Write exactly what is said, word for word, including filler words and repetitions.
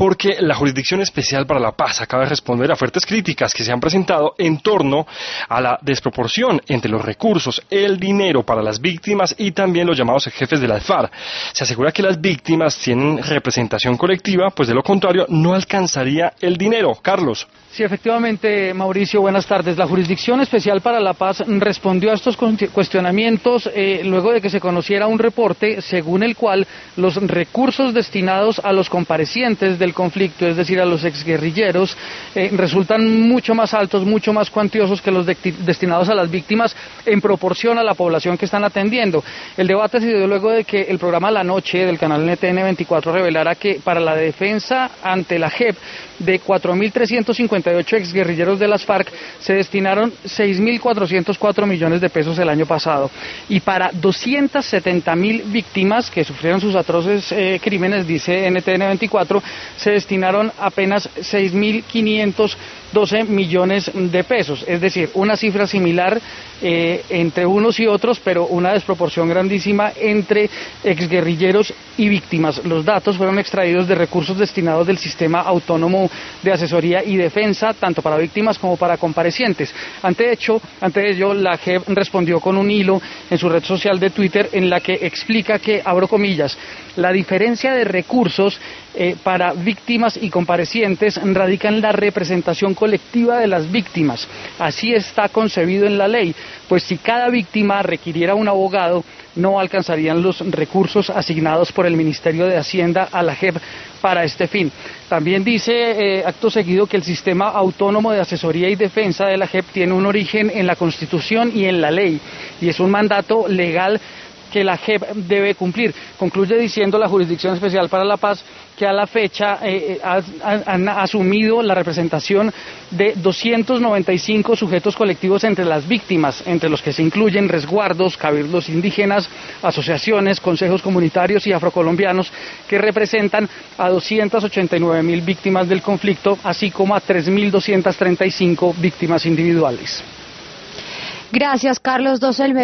porque la Jurisdicción Especial para la Paz acaba de responder a fuertes críticas que se han presentado en torno a la desproporción entre los recursos, el dinero para las víctimas y también los llamados jefes de las FARC. Se asegura que las víctimas tienen representación colectiva, pues de lo contrario no alcanzaría el dinero. Carlos. Sí, efectivamente, Mauricio, buenas tardes. La Jurisdicción Especial para la Paz respondió a estos cuestionamientos eh, luego de que se conociera un reporte según el cual los recursos destinados a los comparecientes del conflicto, es decir, a los exguerrilleros, eh, resultan mucho más altos, mucho más cuantiosos que los de destinados a las víctimas en proporción a la población que están atendiendo. El debate se dio luego de que el programa La Noche del canal N T N veinticuatro revelara que para la defensa ante la J E P de cuatro mil trescientos cincuenta y ocho exguerrilleros de las FARC se destinaron seis mil cuatrocientos cuatro millones de pesos el año pasado, y para doscientas setenta mil víctimas que sufrieron sus atroces eh, crímenes, dice N T N veinticuatro, se destinaron apenas seis mil quinientos doce millones de pesos, es decir, una cifra similar eh, entre unos y otros, pero una desproporción grandísima entre exguerrilleros y víctimas. Los datos fueron extraídos de recursos destinados del Sistema Autónomo de Asesoría y Defensa, tanto para víctimas como para comparecientes. Ante hecho, ante ello, la J E P respondió con un hilo en su red social de Twitter en la que explica que, abro comillas, la diferencia de recursos eh, para víctimas y comparecientes radica en la representación colectiva de las víctimas. Así está concebido en la ley, pues si cada víctima requiriera un abogado, no alcanzarían los recursos asignados por el Ministerio de Hacienda a la J E P para este fin. También dice, eh, acto seguido, que el Sistema Autónomo de Asesoría y Defensa de la J E P tiene un origen en la Constitución y en la ley, y es un mandato legal que la J E P debe cumplir. Concluye diciendo la Jurisdicción Especial para la Paz que a la fecha eh, ha, han asumido la representación de doscientos noventa y cinco sujetos colectivos entre las víctimas, entre los que se incluyen resguardos, cabildos indígenas, asociaciones, consejos comunitarios y afrocolombianos, que representan a doscientas ochenta y nueve mil víctimas del conflicto, así como a tres mil doscientas treinta y cinco víctimas individuales. Gracias, Carlos Doselve.